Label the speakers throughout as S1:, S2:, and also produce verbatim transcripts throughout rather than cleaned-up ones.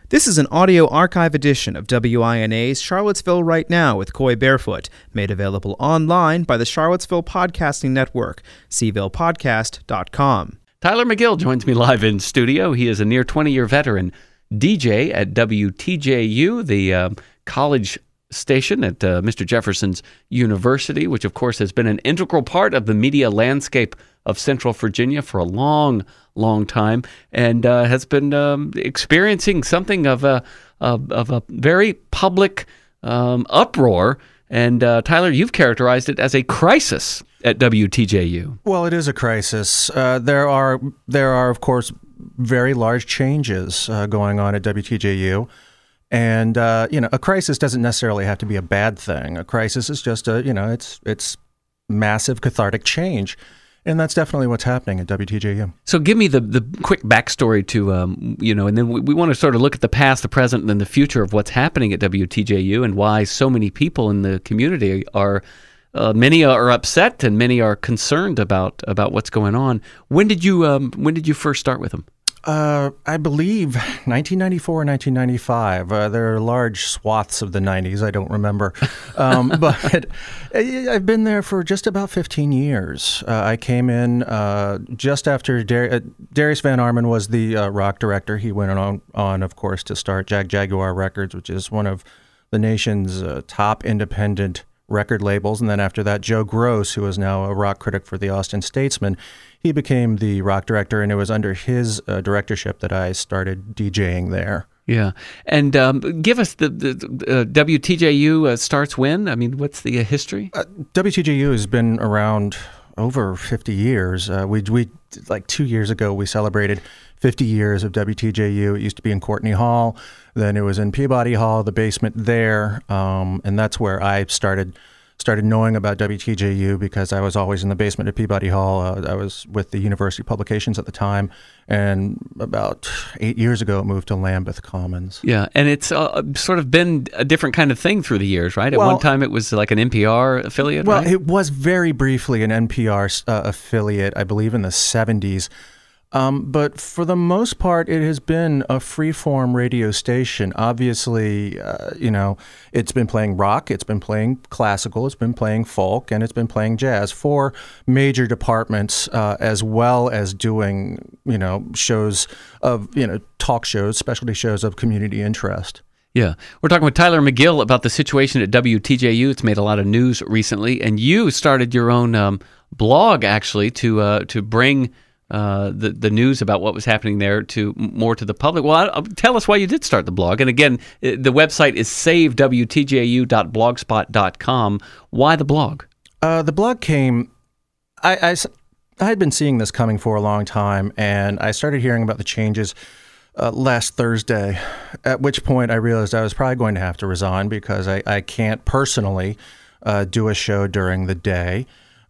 S1: This is an audio archive edition of W I N A's Charlottesville Right Now with Coy Barefoot, made available online by the Charlottesville Podcasting Network, c ville podcast dot com.
S2: Tyler McGill joins me live in studio. He is a near twenty-year veteran D J at W T J U, the uh, college station at uh, Mister Jefferson's University, which of course has been an integral part of the media landscape of Central Virginia for a long, long time, and uh, has been um, experiencing something of a of, of a very public um, uproar. And uh, Tyler, you've characterized it as a crisis at W T J U.
S3: Well, it is a crisis. Uh, there are there are of course very large changes uh, going on at W T J U. And, uh, you know, a crisis doesn't necessarily have to be a bad thing. A crisis is just a, you know, it's it's massive cathartic change. And that's definitely what's happening at W T J U.
S2: So give me the, the quick backstory to, um, you know, and then we, we want to sort of look at the past, the present, and then the future of what's happening at W T J U and why so many people in the community are, uh, many are upset and many are concerned about about what's going on. When did you um, when did you first start with them?
S3: Uh, I believe nineteen ninety-four, nineteen ninety-five. Uh, there are large swaths of the nineties. I don't remember. Um, but I've been there for just about fifteen years. Uh, I came in uh, just after Dar- uh, Darius Van Arman was the uh, rock director. He went on, on, of course, to start Jag Jaguar Records, which is one of the nation's uh, top independent record labels. And then after that, Joe Gross, who is now a rock critic for the Austin Statesman, he became the rock director, and it was under his uh, directorship that I started DJing there.
S2: Yeah. And um, give us the, the uh, W T J U uh, starts when? I mean, what's the uh, history?
S3: Uh, W T J U has been around over fifty years. Uh, we, we like two years ago, we celebrated fifty years of W T J U. It used to be in Courtney Hall. Then it was in Peabody Hall, the basement there. Um, and that's where I started started knowing about W T J U because I was always in the basement at Peabody Hall. Uh, I was with the University Publications at the time. And about eight years ago, it moved to Lambeth Commons.
S2: Yeah, and it's uh, sort of been a different kind of thing through the years, right? At
S3: well,
S2: one time, it was like an N P R affiliate,
S3: well,
S2: right?
S3: Well, it was very briefly an N P R uh, affiliate, I believe in the seventies. Um, but for the most part, it has been a free-form radio station. Obviously, uh, you know, it's been playing rock, it's been playing classical, it's been playing folk, and it's been playing jazz. Four major departments, uh, as well as doing, you know, shows of, you know, talk shows, specialty shows of community interest.
S2: Yeah. We're talking with Tyler McGill about the situation at W T J U. It's made a lot of news recently, and you started your own um, blog, actually, to uh, to bring Uh, the the news about what was happening there to more to the public. Well, I, tell us why you did start the blog. And again, the website is save w t j u dot blogspot dot com. Why the blog?
S3: Uh, the blog came. I, I I had been seeing this coming for a long time, and I started hearing about the changes uh, last Thursday. At which point, I realized I was probably going to have to resign because I I can't personally uh, do a show during the day,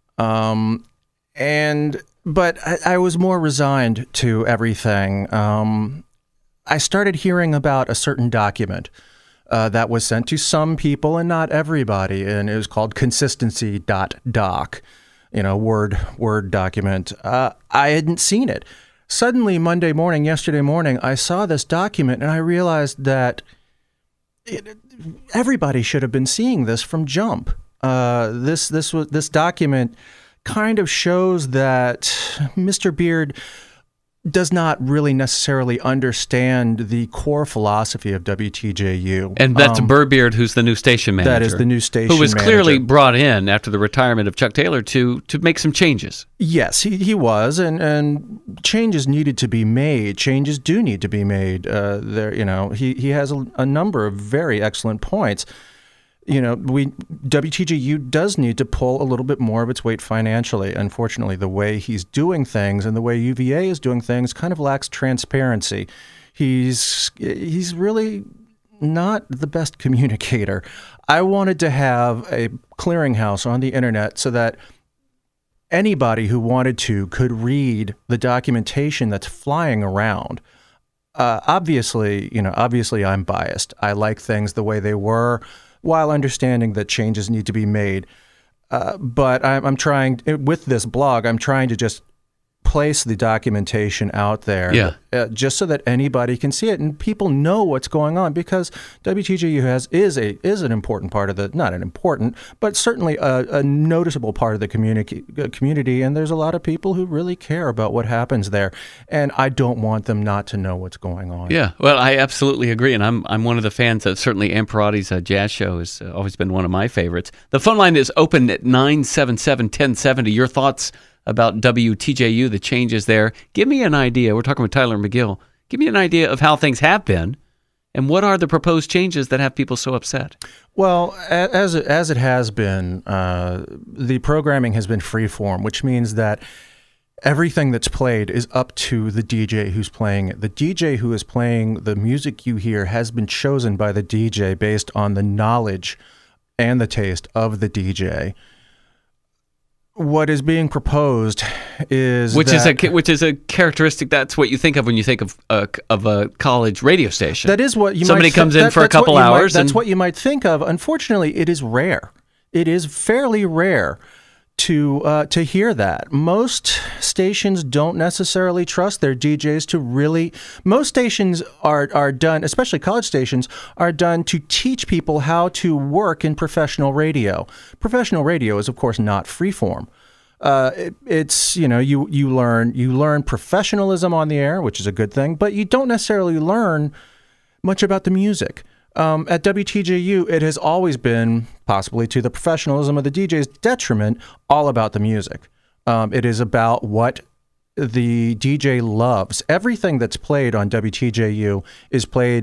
S3: um, and. But I, I was more resigned to everything. Um, I started hearing about a certain document uh, that was sent to some people and not everybody, and it was called consistency dot doc, you know, Word Word document. Uh, I hadn't seen it. Suddenly, Monday morning, yesterday morning, I saw this document, and I realized that it, everybody should have been seeing this from jump. Uh, this this was this document kind of shows that Mister Beard does not really necessarily understand the core philosophy of W T J U.
S2: And that's
S3: um,
S2: Burr Beard, who's the new station manager.
S3: That is the new station
S2: Who was
S3: manager.
S2: clearly brought in after the retirement of Chuck Taylor to to make some changes.
S3: Yes, he, he was, and, and changes needed to be made. Changes do need to be made. Uh, there, you know, he, he has a, a number of very excellent points. You know, we W T J U does need to pull a little bit more of its weight financially. Unfortunately, the way he's doing things and the way U V A is doing things kind of lacks transparency. He's he's really not the best communicator. I wanted to have a clearinghouse on the internet so that anybody who wanted to could read the documentation that's flying around. Uh, obviously, you know, obviously I'm biased. I like things the way they were, while understanding that changes need to be made. Uh, but I'm, I'm trying, with this blog, I'm trying to just place the documentation out there,
S2: Yeah.
S3: uh, just so that anybody can see it and people know what's going on, because W T J U has is a is an important part of the not an important, but certainly a, a noticeable part of the community community, and there's a lot of people who really care about what happens there, and I don't want them not to know what's going on.
S2: Yeah, well, I absolutely agree, and I'm I'm one of the fans of certainly Amparati's uh, jazz show has uh, always been one of my favorites. The phone line is open at nine seven seven, one zero seven zero. Your thoughts about W T J U, the changes there. Give me an idea. We're talking with Tyler McGill. Give me an idea of how things have been, and what are the proposed changes that have people so upset?
S3: Well, a- as it, as it has been, uh, the programming has been freeform, which means that everything that's played is up to the D J who's playing it. The D J who is playing the music you hear has been chosen by the D J based on the knowledge and the taste of the D J. What is being proposed is
S2: which
S3: that,
S2: is a which is a characteristic. That's what you think of when you think of a, of a college radio station.
S3: that is what you
S2: Somebody
S3: might
S2: comes
S3: th-
S2: in
S3: that-
S2: for a
S3: that's what
S2: couple
S3: you might-
S2: hours
S3: that's
S2: and-
S3: what you might think of. Unfortunately, it is rare. It is fairly rare to uh, to hear that. Most stations don't necessarily trust their D Js to really. Most stations are are done, especially college stations, are done to teach people how to work in professional radio. Professional radio is, of course, not freeform. Uh, it, it's you know you you learn you learn professionalism on the air, which is a good thing, but you don't necessarily learn much about the music. Um, at W T J U, it has always been, possibly to the professionalism of the D J's detriment, all about the music. Um, it is about what the D J loves. Everything that's played on W T J U is played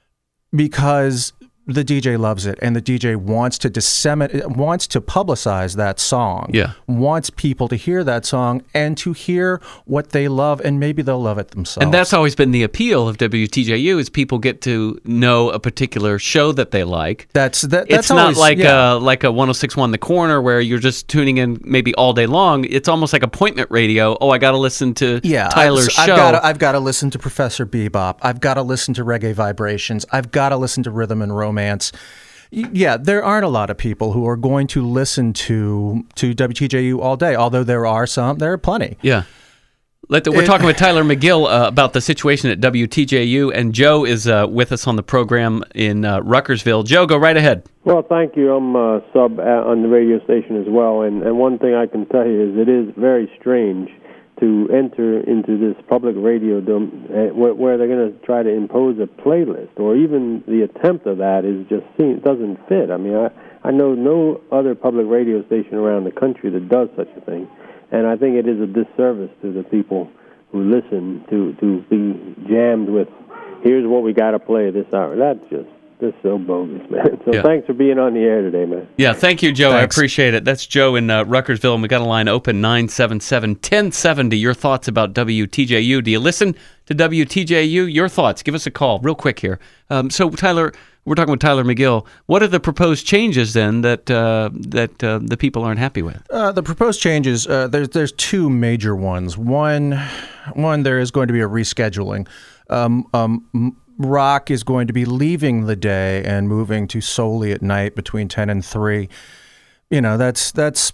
S3: because the D J loves it, and the D J wants to disseminate, wants to publicize that song.
S2: Yeah.
S3: Wants people to hear that song and to hear what they love, and maybe they'll love it themselves.
S2: And that's always been the appeal of W T J U, is people get to know a particular show that they like.
S3: That's that.
S2: It's
S3: That's
S2: not
S3: always,
S2: like
S3: yeah.
S2: a like a one oh six point one The Corner where you're just tuning in maybe all day long. It's almost like appointment radio. Oh, I got to listen to
S3: Yeah,
S2: Tyler's
S3: I've,
S2: show.
S3: I've got I've got to listen to Professor Bebop. I've got to listen to Reggae Vibrations. I've got to listen to Rhythm and Romance. Y- Yeah, there aren't a lot of people who are going to listen to to W T J U all day. Although there are some, there are plenty.
S2: Yeah. Let the, we're
S3: It-
S2: talking with Tyler McGill uh, about the situation at W T J U, and Joe is uh, with us on the program in uh, Ruckersville. Joe, go right ahead.
S4: Well, thank you. I'm a sub on the radio station as well, and, and one thing I can tell you is it is very strange to enter into this public radio dom- uh, where, where they're going to try to impose a playlist, or even the attempt of that is just seen, it doesn't fit. I mean, I, I know no other public radio station around the country that does such a thing, and I think it is a disservice to the people who listen to, to be jammed with, here's what we got to play this hour. That's just That's so bogus, man. So
S2: Yeah.
S4: thanks for being on the air today, man.
S2: Yeah, thank you, Joe.
S3: Thanks.
S2: I appreciate it. That's Joe in uh, Ruckersville, and we got a line open, nine seven seven, one zero seven zero. Your thoughts about W T J U. Do you listen to W T J U? Your thoughts. Give us a call real quick here. Um, so, Tyler, we're talking with Tyler McGill. What are the proposed changes, then, that uh, that uh, the people aren't happy with?
S3: Uh, the proposed changes, uh, there's there's two major ones. One, one there is going to be a rescheduling. Um, um, rock is going to be leaving the day and moving to solely at night between ten and three. You know, that's that's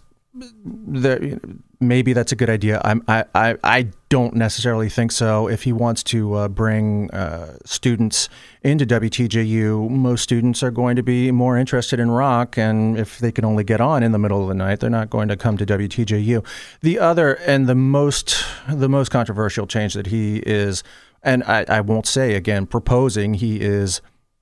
S3: the, maybe that's a good idea. I'm, I, I I don't necessarily think so. If he wants to uh, bring uh, students into W T J U, most students are going to be more interested in rock, and if they can only get on in the middle of the night, they're not going to come to W T J U. The other and the most the most controversial change that he is, and I, I won't say again, proposing, he is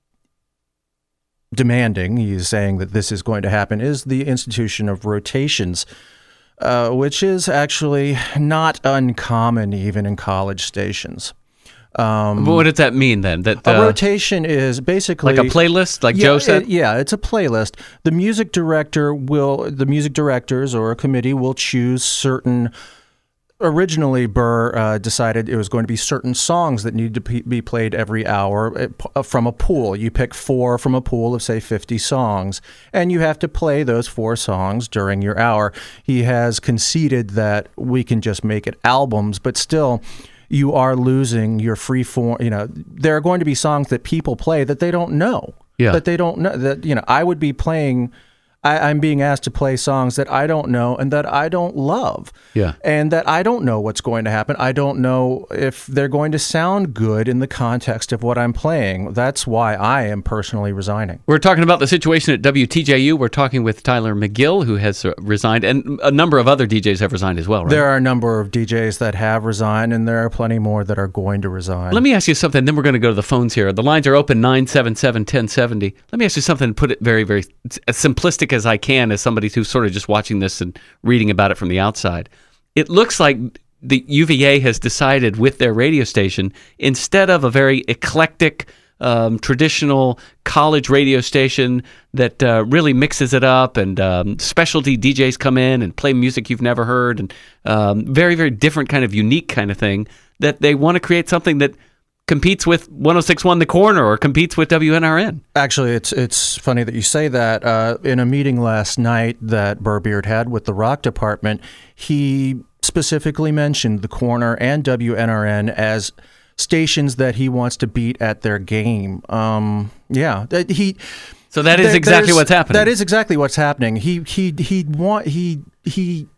S3: demanding, he is saying that this is going to happen, is the institution of rotations, uh, which is actually not uncommon even in college stations. Um,
S2: But what does that mean, then? That
S3: a
S2: uh,
S3: rotation is basically
S2: like a playlist, like
S3: yeah,
S2: Joe said?
S3: it- yeah, it's a playlist. The music director will, the music directors or a committee will choose certain. Originally, Burr uh, decided it was going to be certain songs that needed to p- be played every hour uh, p- from a pool. You pick four from a pool of, say, fifty songs, and you have to play those four songs during your hour. He has conceded that we can just make it albums, but still, you are losing your free form. You know, there are going to be songs that people play that they don't know.
S2: Yeah.
S3: That they don't know. That, you know, I would be playing. I, I'm being asked to play songs that I don't know and that I don't love.
S2: Yeah.
S3: And that I don't know what's going to happen. I don't know if they're going to sound good in the context of what I'm playing. That's why I am personally resigning.
S2: We're talking about the situation at W T J U. We're talking with Tyler McGill, who has uh, resigned, and a number of other D Js have resigned as well, right?
S3: There are a number of D Js that have resigned, and there are plenty more that are going to resign.
S2: Let me ask you something, then we're going to go to the phones here. The lines are open, nine seven seven, one oh seven oh. Let me ask you something, put it very, very as simplistic as I can as somebody who's sort of just watching this and reading about it from the outside. It looks like the U V A has decided with their radio station, instead of a very eclectic, um, traditional college radio station that uh, really mixes it up and um, specialty D Js come in and play music you've never heard and um, very, very different kind of unique kind of thing, that they want to create something that competes with one oh six point one The Corner or competes with W N R N.
S3: Actually, it's it's funny that you say that. Uh, in a meeting last night that Burbeard had with the rock department, he specifically mentioned The Corner and W N R N as stations that he wants to beat at their game. Um, yeah, that he.
S2: So that is
S3: there,
S2: exactly what's happening.
S3: That is exactly what's happening. He he he want he he.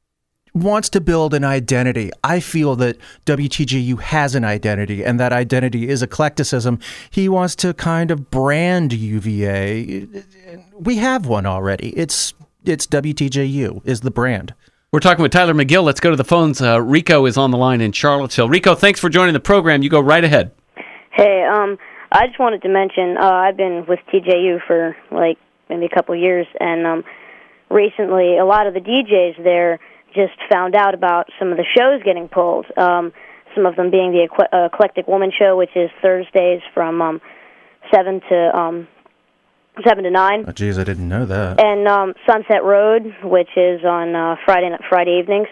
S3: wants to build an identity. I feel that W T J U has an identity, and that identity is eclecticism. He wants to kind of brand U V A. We have one already. It's it's W T J U is the brand.
S2: We're talking with Tyler McGill. Let's go to the phones. Uh, Rico is on the line in Charlottesville. Rico, thanks for joining the program. You go right ahead.
S5: Hey, um, I just wanted to mention, uh, I've been with T J U for like maybe a couple of years, and um, recently a lot of the D Js there just found out about some of the shows getting pulled. Um, some of them being the Equ- uh, Eclectic Woman Show, which is Thursdays from um, seven to um, seven to nine.
S3: Oh, geez, I didn't know that.
S5: And um, Sunset Road, which is on uh, Friday Friday evenings.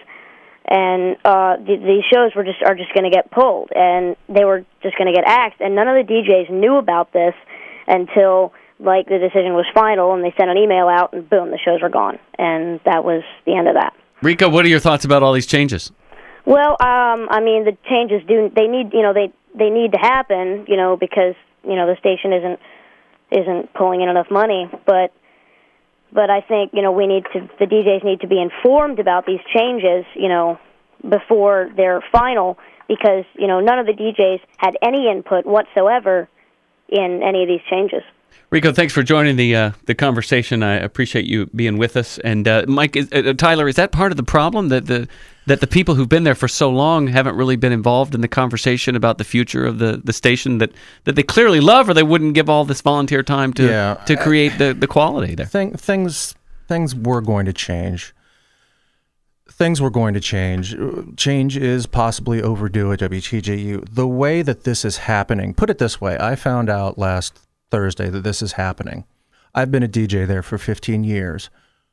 S5: And uh, th- these shows were just are just going to get pulled, and they were just going to get axed. And none of the D Js knew about this until like the decision was final, and they sent an email out, and boom, the shows were gone, and that was the end of that.
S2: Rico, what are your thoughts about all these changes?
S5: Well, um, I mean, the changes do they need you know they they need to happen, you know, because you know the station isn't isn't pulling in enough money, but but I think you know we need to the D Js need to be informed about these changes, you know, before they're final, because you know none of the D Js had any input whatsoever in any of these changes.
S2: Rico, thanks for joining the uh, the conversation. I appreciate you being with us. And uh, Mike, is, uh, Tyler, is that part of the problem that the that the people who've been there for so long haven't really been involved in the conversation about the future of the, the station that, that they clearly love, or they wouldn't give all this volunteer time to
S3: yeah.
S2: to create the, the quality there?
S3: Thing, things things were going to change. Things were going to change. Change is possibly overdue at W T J U. The way that this is happening, put it this way, I found out last Thursday that this is happening. I've been a D J there for fifteen years.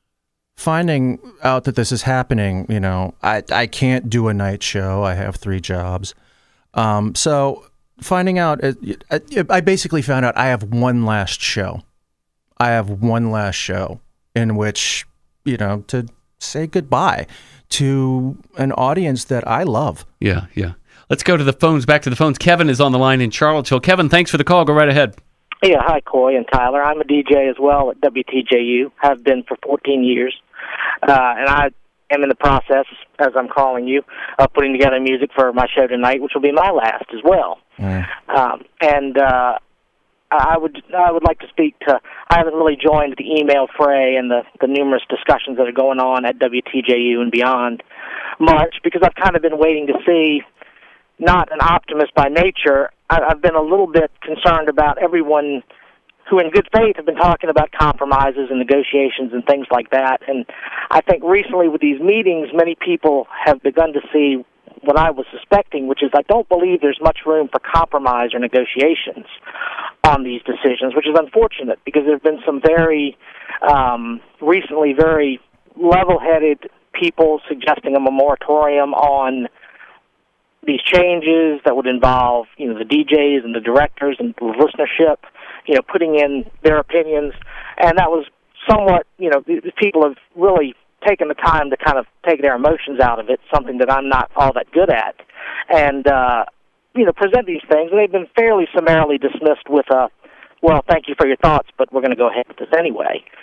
S3: Finding out that this is happening, you know, I, I can't do a night show. I have three jobs. Um, so finding out, I basically found out I have one last show. I have one last show in which, you know, to say goodbye to an audience that I love.
S2: Yeah, yeah. Let's go to the phones, back to the phones. Kevin is on the line in Charlottesville. Kevin, thanks for the call. Go right ahead.
S6: Yeah, hi, Coy and Tyler. I'm a D J as well at W T J U, have been for fourteen years. Uh, and I am in the process, as I'm calling you, of putting together music for my show tonight, which will be my last as well. Mm. Um, and uh, I would I would like to speak to, I haven't really joined the email fray and the, the numerous discussions that are going on at W T J U and beyond much, because I've kind of been waiting to see, not an optimist by nature, I've been a little bit concerned about everyone who in good faith have been talking about compromises and negotiations and things like that. And I think recently with these meetings, many people have begun to see what I was suspecting, which is I don't believe there's much room for compromise or negotiations on these decisions, which is unfortunate because there have been some very, um, recently very level-headed people suggesting a moratorium on these changes that would involve, you know, the D Js and the directors and the listenership, you know, putting in their opinions. And that was somewhat, you know, the people have really taken the time to kind of take their emotions out of it, something that I'm not all that good at, and, uh, you know, present these things. And they've been fairly summarily dismissed with a, well, thank you for your thoughts, but we're going to go ahead with this anyway.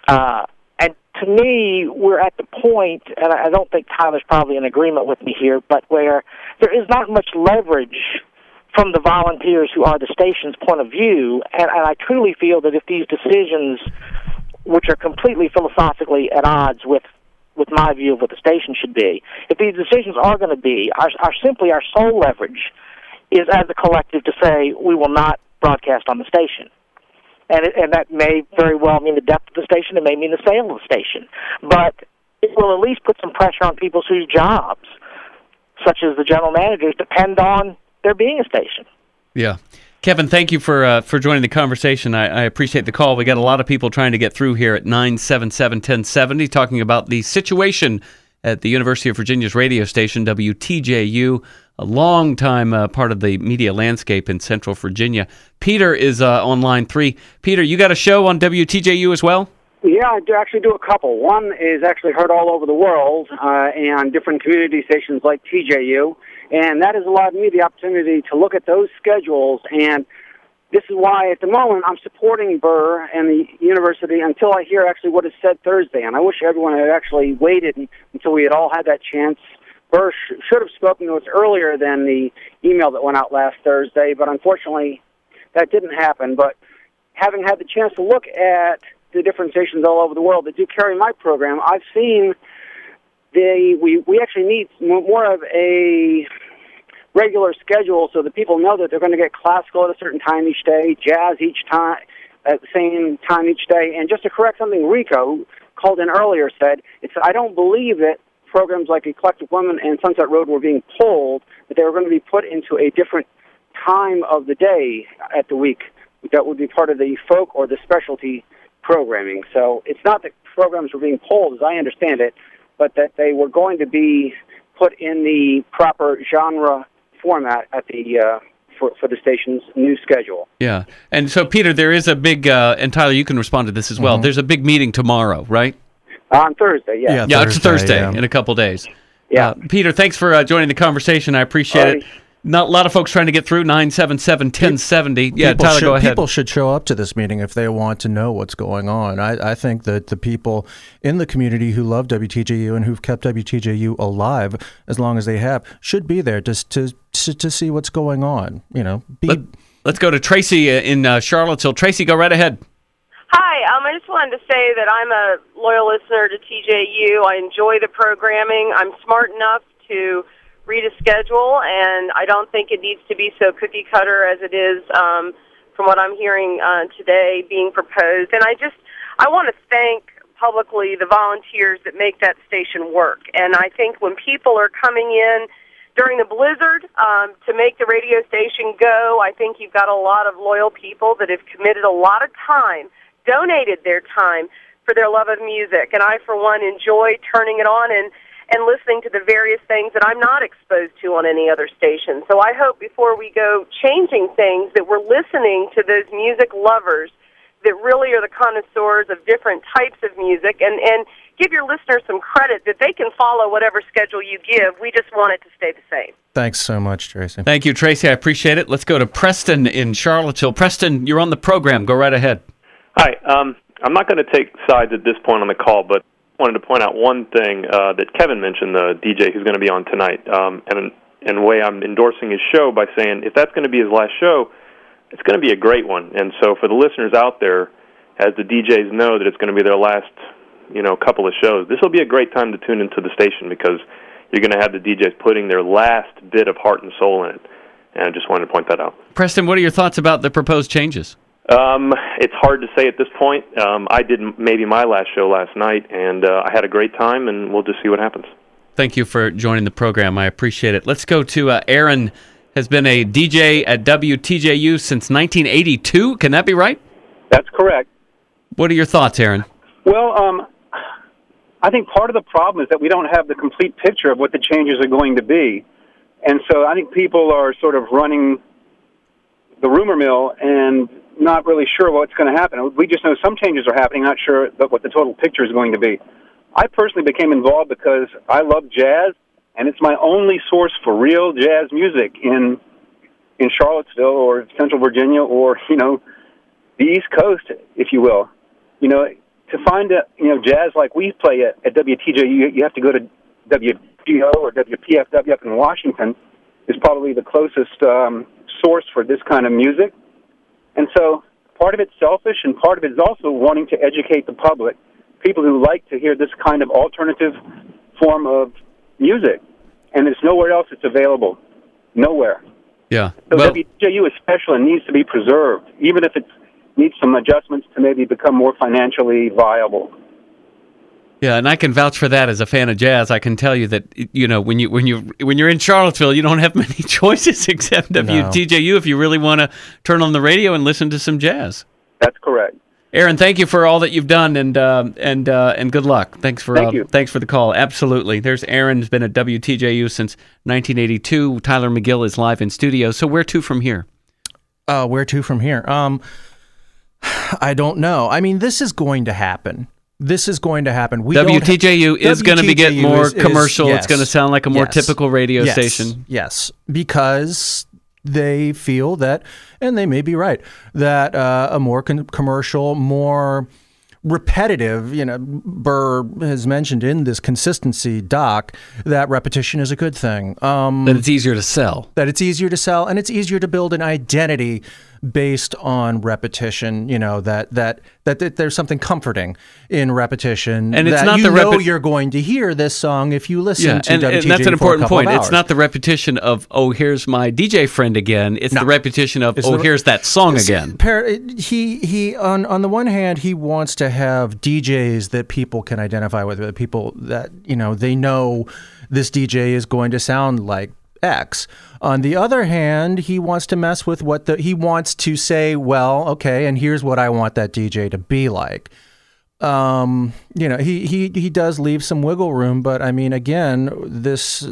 S6: Uh, and to me, we're at the point, and I don't think Tyler's probably in agreement with me here, but where there is not much leverage from the volunteers who are the station's point of view, and, and I truly feel that if these decisions, which are completely philosophically at odds with with my view of what the station should be, if these decisions are going to be, are, are simply our sole leverage is as a collective to say we will not broadcast on the station. And, it, and that may very well mean the death of the station. It may mean the sale of the station. But it will at least put some pressure on people whose jobs, such as the general managers, depend on there being a station.
S2: Yeah. Kevin, thank you for uh, for joining the conversation. I, I appreciate the call. We got a lot of people trying to get through here at nine seven seven, one oh seven oh, talking about the situation at the University of Virginia's radio station, W T J U, a long-time uh, part of the media landscape in Central Virginia. Peter is uh, on line three. Peter, you got a show on W T J U as well?
S7: Yeah, I do actually do a couple. One is actually heard all over the world uh, and different community stations like T J U. And that has allowed me the opportunity to look at those schedules, and this is why, at the moment, I'm supporting Burr and the university until I hear actually what is said Thursday. And I wish everyone had actually waited until we had all had that chance. Burr sh- should have spoken to us earlier than the email that went out last Thursday, but unfortunately, that didn't happen. But having had the chance to look at the different stations all over the world that do carry my program, I've seen they we, we actually need more of a regular schedule so that people know that they're going to get classical at a certain time each day, jazz each time at the same time each day. And just to correct something Rico, who called in earlier, said, it's I don't believe that programs like Eclectic Women and Sunset Road were being pulled, that they were going to be put into a different time of the day at the week that would be part of the folk or the specialty programming. So it's not that programs were being pulled, as I understand it, but that they were going to be put in the proper genre format at the uh, for, for the station's new schedule.
S2: Yeah. And so, Peter, there is a big, uh, and Tyler, you can respond to this as well. Mm-hmm. There's a big meeting tomorrow, right?
S7: On Thursday, yeah.
S2: Yeah, yeah Thursday, it's Thursday yeah. in a couple days.
S7: Yeah.
S2: Uh, Peter, thanks for uh, joining the conversation. I appreciate Alrighty. it. Not a lot of folks trying to get through. nine seven seven, one oh seven oh. Yeah,
S3: people
S2: Tyler,
S3: should,
S2: go ahead.
S3: People should show up to this meeting if they want to know what's going on. I, I think that the people in the community who love W T J U and who've kept W T J U alive as long as they have should be there just to to, to see what's going on. You know, be,
S2: Let, let's go to Tracy in uh, Charlottesville. Tracy, go right ahead.
S8: Hi, um, I just wanted to say that I'm a loyal listener to T J U. I enjoy the programming. I'm smart enough to read a schedule, and I don't think it needs to be so cookie-cutter as it is um, from what I'm hearing uh, today being proposed. And I just, I want to thank publicly the volunteers that make that station work. And I think when people are coming in during the blizzard um, to make the radio station go, I think you've got a lot of loyal people that have committed a lot of time, donated their time for their love of music. And I, for one, enjoy turning it on and and listening to the various things that I'm not exposed to on any other station. So I hope before we go changing things that we're listening to those music lovers that really are the connoisseurs of different types of music, and, and give your listeners some credit that they can follow whatever schedule you give. We just want it to stay the same.
S3: Thanks so much, Tracy.
S2: Thank you, Tracy. I appreciate it. Let's go to Preston in Charlottesville. Preston, you're on the program. Go right ahead.
S9: Hi. Um, I'm not going to take sides at this point on the call, but wanted to point out one thing uh, that Kevin mentioned, the D J who's going to be on tonight. Um, and in a way, I'm endorsing his show by saying if that's going to be his last show, it's going to be a great one. And so for the listeners out there, as the D Js know that it's going to be their last, you know, couple of shows, this will be a great time to tune into the station because you're going to have the D Js putting their last bit of heart and soul in it. And I just wanted to point that out.
S2: Preston, what are your thoughts about the proposed changes?
S9: Um, it's hard to say at this point. Um, I did maybe my last show last night, and uh, I had a great time, and we'll just see what happens.
S2: Thank you for joining the program. I appreciate it. Let's go to uh, Aaron. Has been a D J at W T J U since nineteen eighty-two. Can that be right?
S10: That's correct.
S2: What are your thoughts, Aaron?
S10: Well, um, I think part of the problem is that we don't have the complete picture of what the changes are going to be. And so I think people are sort of running the rumor mill and not really sure what's going to happen. We just know some changes are happening, not sure what the total picture is going to be. I personally became involved because I love jazz, and it's my only source for real jazz music in in Charlottesville or Central Virginia or, you know, the East Coast, if you will. You know, to find uh, you know jazz like we play at, at W T J U, you have to go to W G O or W P F W up in Washington. Is probably the closest um, source for this kind of music. And so part of it's selfish, and part of it is also wanting to educate the public, people who like to hear this kind of alternative form of music. And there's nowhere else it's available. Nowhere.
S2: Yeah.
S10: So
S2: well,
S10: W T J U especially needs to be preserved, even if it needs some adjustments to maybe become more financially viable.
S2: Yeah, and I can vouch for that as a fan of jazz. I can tell you that, you know, when you when you when you're in Charlottesville, you don't have many choices except W T J U if you really want to turn on the radio and listen to some jazz.
S10: That's correct.
S2: Aaron, thank you for all that you've done, and uh, and uh, and good luck. Thanks for
S10: Thank
S2: uh,
S10: you.
S2: thanks for the call. Absolutely. There's Aaron, who's been at W T J U since nineteen eighty-two. Tyler McGill is live in studio. So where to from here?
S3: Uh, where to from here? Um, I don't know. I mean, this is going to happen. This is going to happen. We
S2: W T J U
S3: don't ha-
S2: is going to be get
S3: W T J U
S2: more
S3: is- is-
S2: commercial.
S3: yes.
S2: It's going to sound like a more
S3: Yes.
S2: typical radio
S3: Yes.
S2: station.
S3: Yes, because they feel that, and they may be right, that uh, a more con- commercial, more repetitive, you know, Burr has mentioned in this consistency doc that repetition is a good thing. Um,
S2: That it's easier to sell.
S3: that it's easier to sell, and it's easier to build an identity based on repetition. You know, that that that, that there's something comforting in repetition,
S2: And it's
S3: that
S2: not
S3: you
S2: the
S3: know
S2: repi-
S3: you're going to hear this song if you listen
S2: Yeah,
S3: to
S2: and,
S3: W T J
S2: and that's an
S3: for a
S2: important
S3: couple
S2: point.
S3: of
S2: It's
S3: hours.
S2: not the repetition of, oh, here's my D J friend again. It's
S3: No.
S2: the repetition of,
S3: It's
S2: oh,
S3: the-
S2: here's that song
S3: It's-
S2: again.
S3: par- He he on on the one hand, he wants to have D Js that people can identify with, that people that you know they know this D J is going to sound like X. On the other hand, he wants to mess with what the he wants to say, well, okay, and here's what I want that D J to be like. Um, you know, he he he does leave some wiggle room, but I mean, again, this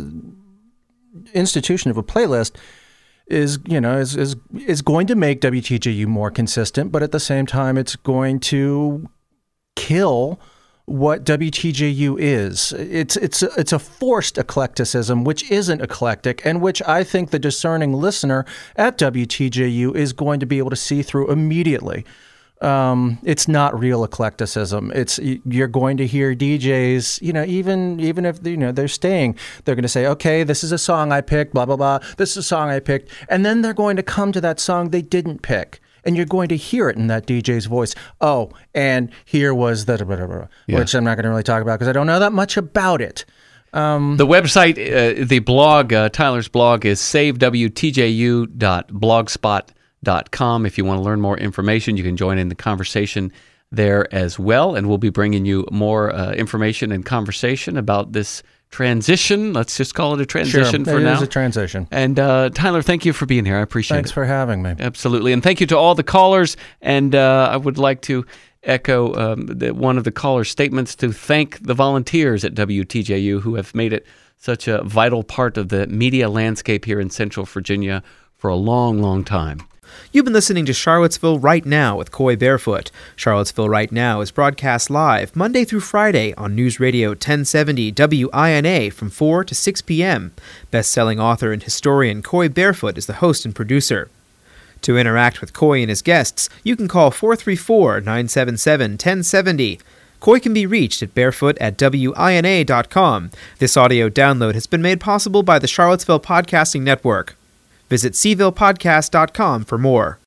S3: institution of a playlist is, you know, is is is going to make W T J U more consistent, but at the same time, it's going to kill what W T J U is. It's it's a, it's a forced eclecticism, which isn't eclectic, and which I think the discerning listener at W T J U is going to be able to see through immediately. Um, it's not real eclecticism. It's you're going to hear D Js, you know, even even if you know they're staying, they're going to say, okay, this is a song I picked, blah blah blah. This is a song I picked, and then they're going to come to that song they didn't pick. And you're going to hear it in that D J's voice. Oh, and here was the, blah, blah, blah,
S2: Yeah.
S3: which I'm not going to really talk about because I don't know that much about it. Um,
S2: The website, uh, the blog, uh, Tyler's blog is save w t j u dot blogspot dot com. If you want to learn more information, you can join in the conversation there as well. And we'll be bringing you more uh, information and conversation about this transition. Let's just call it a transition
S3: sure,
S2: for
S3: it
S2: now.
S3: is a transition.
S2: And uh, Tyler, thank you for being here. I appreciate
S3: Thanks
S2: it.
S3: for having me.
S2: Absolutely. And thank you to all the callers. And uh, I would like to echo um, the, one of the caller's statements to thank the volunteers at W T J U who have made it such a vital part of the media landscape here in Central Virginia for a long, long time.
S1: You've been listening to Charlottesville Right Now with Coy Barefoot. Charlottesville Right Now is broadcast live Monday through Friday on News Radio ten seventy W I N A from four to six p.m. Best-selling author and historian Coy Barefoot is the host and producer. To interact with Coy and his guests, you can call four three four, nine seven seven, one zero seven zero. Coy can be reached at barefoot at W I N A dot com. This audio download has been made possible by the Charlottesville Podcasting Network. Visit seville podcast dot com for more.